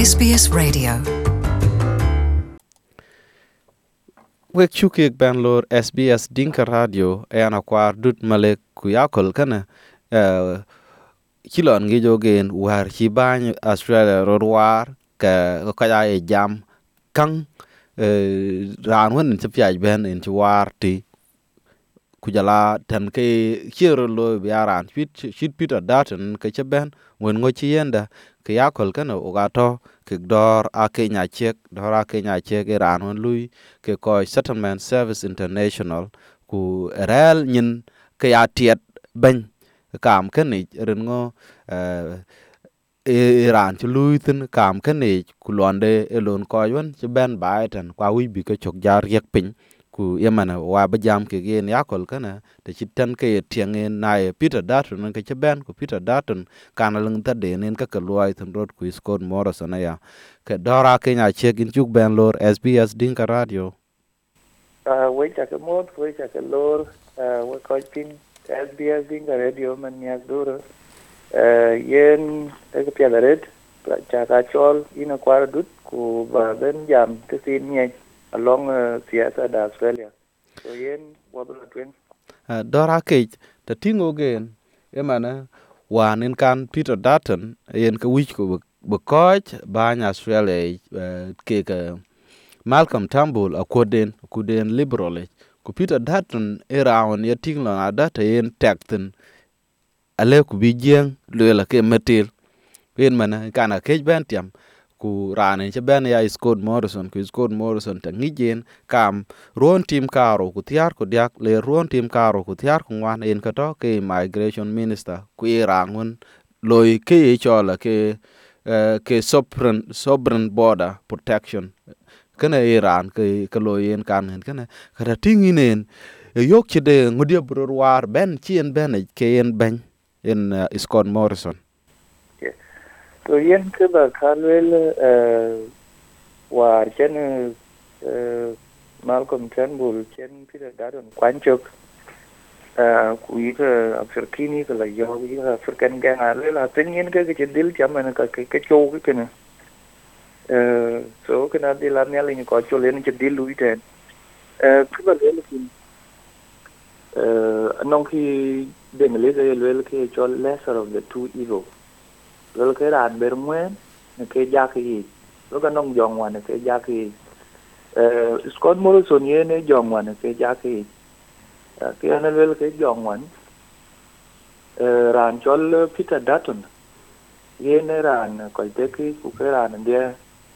SBS Radio. Wek chukik ban lor SBS Dinka Radio ana kwar dut malek kuyakol kana kilon ngi jogen war ci bañ Australia rodwar ka kaya e jam kang ran won ci piaj ben en ci war ti kujala tan ke chiro lo biaran fit Peter Dutton ke ci ben won ngo ci yenda kuyakol kana ugato ke dor a Kenya chek dor a Kenya chek ran won lui ke ko Settlement Service International ku rel nyin ke ya tiet ben kam ke ni rengo Iran ci lui tin kam ke ni ku londe elon ko yon ci ben baiten kwa wi bi ke chok jar yek pin ku yemana wa ba jam ke gen yakol kana te ci tan ke tiengen na Peter Dutton ke ci ben ku Peter Dutton kana leng ta de nen ka loy tin rod ku Scott Morrison ya ke dora Kenya chegin juk ben lor SBS Dinka Radio we cha ke mod we cha ke lor we ko pin SBS Dinka Radio man yak duro yen ke pia red cha ka chol ina kwar dut ku ba ben jam te tin nye along siasa da Australia so yen wadula twin dora ke te tingo gen emana wanin kan Peter Dutton yen ka wich ko bu coach banya Australia ke ka Malcolm Turnbull kuden liberal ku Peter Dutton around ye tinglo adata yen tekten ale ku bi jeng lela ke metil yen mana kana ke ben tiam ku rane che ben ya Scott Morrison ku Scott Morrison ta ngijen kam ron tim karo ku tiar ku diak le ron tim karo ku tiar ku wan en ka to ke migration minister ku irangun loy ke chola ke sovereign border protection kana Iran ke loyen kan kana kada tinginen yok chide ngodia bror ben chien ben ke en ben in Scott Morrison so yen ke ba kalwel war chen Malcolm Turnbull chen Peter Dutton kwanchok ku yi ka Afrikini ka la yo yi ka African gang ale la tin yen ke dil chaman ka ke chou ke na so kana di la ne ni ko chole ni dil lui ten ku ba le kin anong ki bengali le ke chol lesser of the two evil lo ke ran ber mwen ne ke ja ki lo ka nong jong wan ke ja ki Scott Morrison ye ne jong wan ke ja ki ke ana le ke jong wan ran chol Peter Dutton ye ne ran ko te ki ku ke ran dia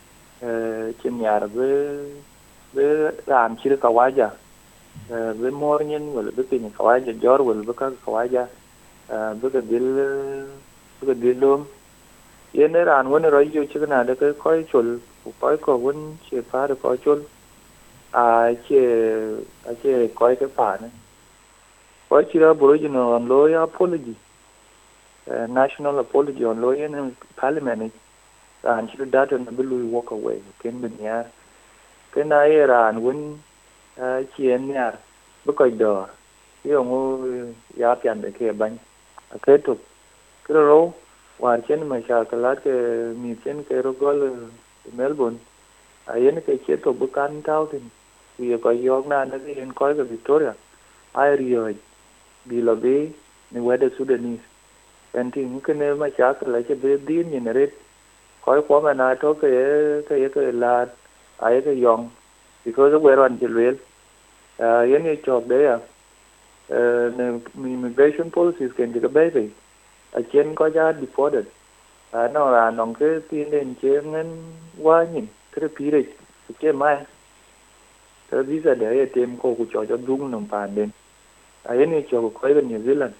chen yar be ran chir ka waja be mornyen wala be pin ka waja jor wala be ka waja be ka dilom ye ne ran won ro yo chigna de ko chul ko won che fa de ko chul a che ko ke fa ne ko chira Aboriginal on lawyer apology national apology on lawyer in parliament and should that and will walk away ken ben ya ken ai ran won chien ya bu ko do yo ngo ya pian de ke ban ke to kro war chen ma sha kala ke mi chen ke ro gol Melbourne ayen ke che to bu kan tao tin wi ko yok na na ke en ko ke Victoria ai rio bi lo bi ni wede Sudanese en tin ke ne ma sha kala che be din ni ne ko ma na to ke la ai ke yong because we ran chilwel yen ye chok de ya the immigration policies can be baby a chen ko ja deported no ra nong ke tin den chen wa ni ke pire ke mai ke visa de ye tem ko ku cho dung nom pan den a yen ye chok ko ke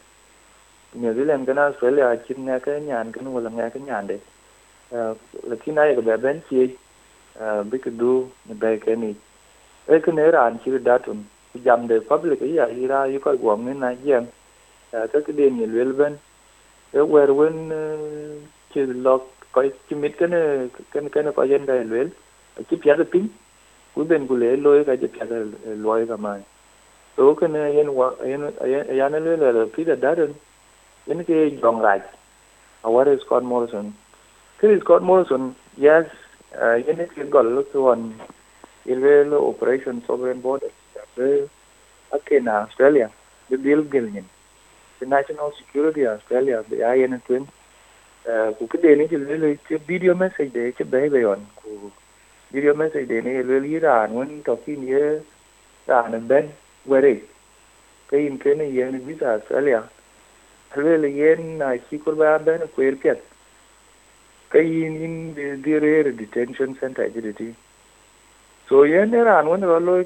New Zealand kana Australia chin na ke nyan kan wala nga ke nyan de lakini ay ke ben chi bi ke du ne be ke ni e ke ne ran chi Dutton jam de public ya ira yu ko gwam ni na yen ke den ni lel ben e wer wen chi lok ko chi mit ke ne ko yen ga lel chi pya de pin ku ben ku le loy ka je pya de loy ka mai to ke ne yen wa yen ne le Peter Dutton yen ke jong raj aware Scott Morrison Scott Morrison Yes, yene ke gol suon ilwe operation sovereign borders. Na Australia, the bill gilnin. The national security Australia, the IN twin. Ku kede ni ilwe video message de che bebe on. Ku video message de ni ilwe Iran when talking here ran ben where cái in cái này yen visa Australia. Ilwe yen na sikul ba ben queer piet. Cái in the rare detention center agility. So yen ran when lo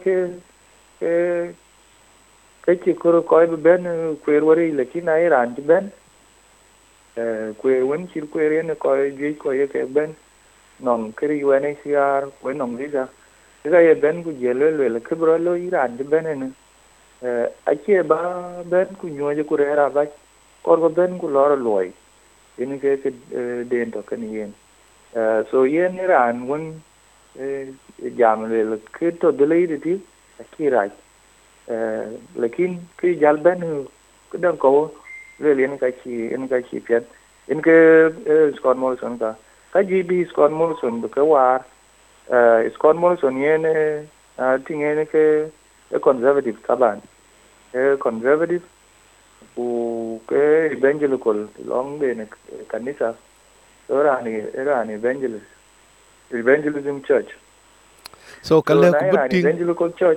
cái chỉ có coi bên queer wari lakini ai ran bên queer when chỉ queer yen coi duy coi cái bên nòng cái UNHCR với nòng visa cái bên của giờ là cái bro lo Iran bên này ai chỉ ba bên của nhiều cho queer ra vậy còn bên của lo loi ini cái đền đó cái này so yen Iran when jam là cái to delay đi thì right lakin cái jal ben cái đang có về liên cái chi phiền in cái Scott Morrison cái GB Scott Morrison cái war Scott Morrison yen tiếng yen cái conservative các bạn conservative u cái evangelical long bên kanisa đó là evangelism church so cái lẽ cũng bất tin evangelical church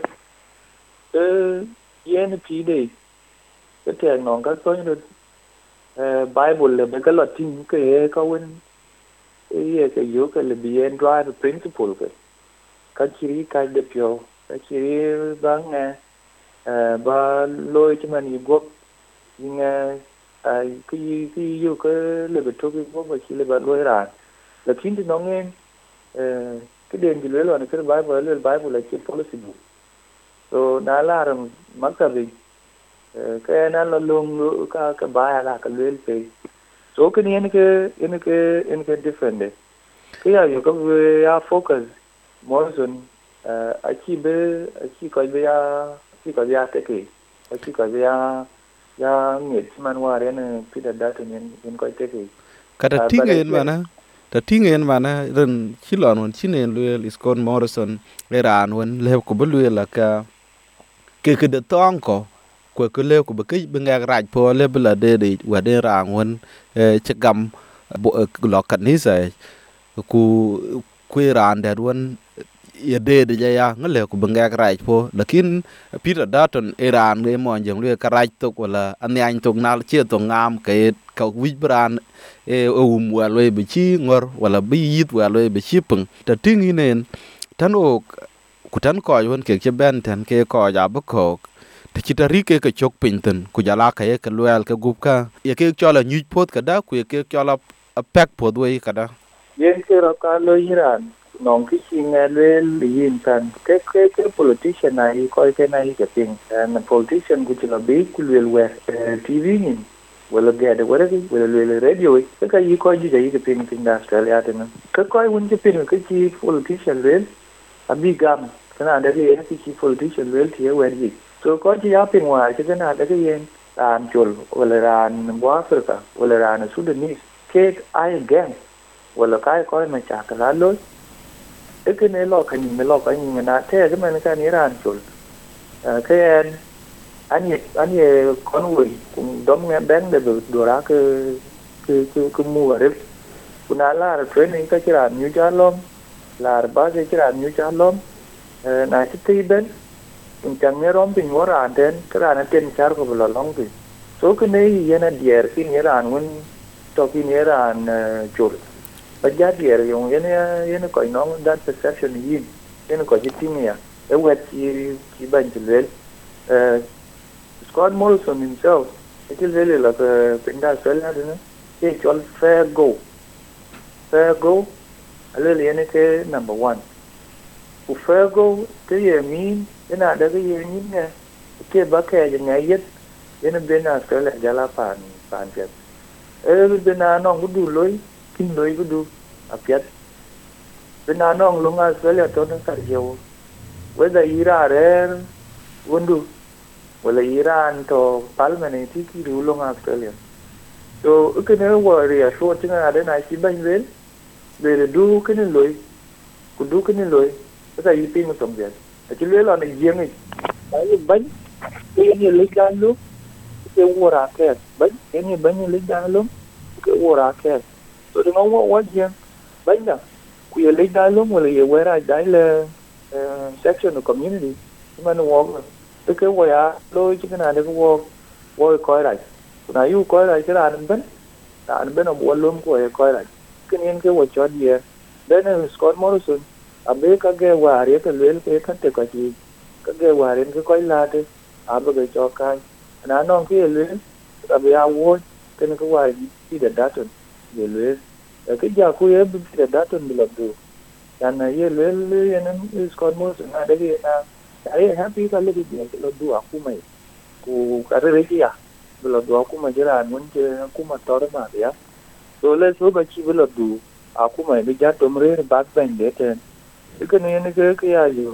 yen pi de cái tiền nó các tôi được Bible là mấy cái luật tin cái win cái yếu cái là bien drive principle cái chỉ cái đẹp yo cái chỉ bang ba lôi cho mình gốc nhưng cái yếu cái là bị thôi cái gốc và chỉ là bạn lôi ra là khi thì nó nghe cái đền chỉ lấy là cái Bible là cái policy book so nala ram maktabi cái nó là luôn cái bài là cái luyện pe so cái này cái different đấy cái này có về focus Morrison achi coi về achi coi về ya nghiệp man wa ren Peter Dutton in coi cái kada tingin mana ren chilon won chinen luel Scott Morrison eran won le ko belu la ka ke de tonko ko le ko be nga raj po le bla de wa de rang won chegam lo kanisa ku ran de won ye de ya ngale ko be nga raj po lakin Peter Dutton eran ge mon jeng le ka raj to wala an to nal che to ngam ke ka wi bran wa lo be chi ngor wala bi yit wa lo be chi pung ta tingi nen tan o ku tan ko won ke ben tan ke ko ja ba ko ta chi ta ri ke chok pin tan ku jala ka ye ka loyal ka gup ka ye ke chola nyu pot ka da ku ye ke chola pack pot we ka da yen ke ra ka lo Iran nong cái chi nghe lên yin tan cái politician này coi cái này cái thing and politician ku chi la be ku le we TV ni wala gade wala radio cái yi coi ju dai cái thing da Australia tan cái coi won cái pin cái chi politician lên abi gam kana da cái chi politician lên thì we gì so có chi ya pin wa cái na da cái yen ran chul wala ran wa Africa wala ran Sudanese cái ai gang wala kai coi mà chả cái lối cái này lo cái nhìn lo cái nhìn na thế cái mà cái này ran chul cái anh ấy con người cũng đóng nghe bán để đồ ra cái mua đấy cũng là training cái là new job lắm là ba cái là new job lắm này thì bên cũng chẳng nghe rong bình quá ra đến cái là nó tiền char của là long thì số cái này hiện là địa cái này là muốn cho cái này là chul bây giờ địa dùng cái này coi nó that perception gì cái nó coi cái tiếng này cái web chỉ bên chỉ lên Scott Morrison himself, it is really like a pinda Australia, it's called fair go. Fair go, a little number one. For fair go, cái gì mean, cái nào đó cái gì mean nè, cái bác kè như ngày nhất, cái nó bên Australia giờ là phản việt. Bên nào nó cũng đủ lối, kinh lối cũng đủ, việt. Bên nào nó luôn Australia cho nó cả nhiều. Với giờ Iran đấy, cũng đủ. Wala Iran to parliament ki rulong Australia so ukene wari a short nga de na si ban vel về du cái này lối của du cái này lối cái gì pin một tổng tiền chỉ lấy là này riêng này cái bánh cái như lấy ra lúc cái mua ra cái bánh cái như bánh như lấy ra lúc cái mua ra cái tôi đừng nói quá riêng bánh đó kui lấy ra lúc mà lấy về ra đấy là section of community mà nó work cái quay à đôi chứ cái này nó work work coi lại na yu coi lại cái là anh bên ông buôn luôn của coi lại cái nên cái vật cho đi bên Scott Morrison abe cái wari cái luyện cái khăn te cái gì cái wari cái coi là thế abe cái cho cái na non cái luyện abe award cái wari đi để đắt để luyện cái giờ cô ấy bị để đắt bị lật đủ dan na ye luyện nên Scott Morrison ada cái na saya happy kalau dia lật đủ aku mai ku kare ya belum dua aku majalah muncul aku motor mah ya soalnya so baci belum du aku mah dia tomre back bend deh itu ni ke ya ju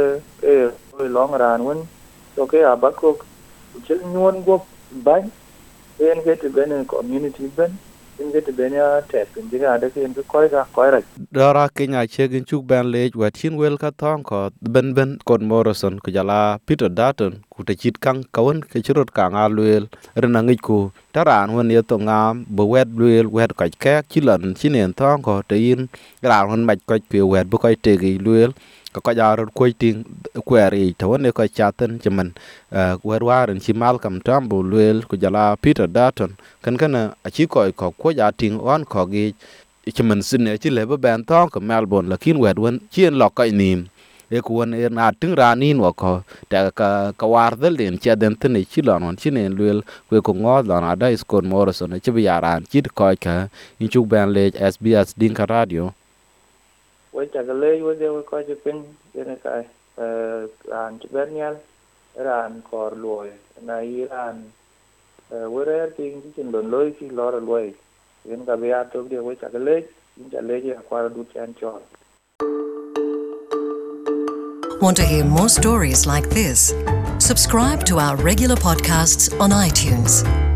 ke long run one so ke abak ko chel nyuan go ban en ke te ben community ben en ke te ben ya test en ke ada ke en ke koi ra Dora Kenya chegin chuk ban lej wa chin wel ka thong ko ben kon Morrison ku jala Peter Dutton ku te chit kang kawen ke churut kang a luel rena ngi ku taran won ye to ngam bo wet luel wet ka ke chilan chinen thong ko te yin ran won mach ko pe wet bo ko te gi luel ko ja ro ko ting kweri to ne ko chaten chiman wer waren chi Malcolm Turnbull luel ku jala Peter Dutton kan a chi ko ja ting on ko gi chỉ mình xin để chỉ lấy bữa bàn thong của Melbourne là khiến quẹt quân chiên lọt cái niệm để quân er na trứng ra nín và có để cả war del đến chia đến thế này chỉ là nó chỉ nên luyện quê cùng ngó là nó đây Scott Morrison chỉ bây giờ anh chỉ coi cả in chụp bàn lên SBS Dinka Radio. Với chắc là lấy với điều coi chụp pin cái này cái anh chụp bên nhau anh cor lùi này anh với ra tiếng chỉ chừng lần lùi khi lo lùi Yen ka be atok de we chakale akwara du chan chon. Want to hear more stories like this? Subscribe to our regular podcasts on iTunes.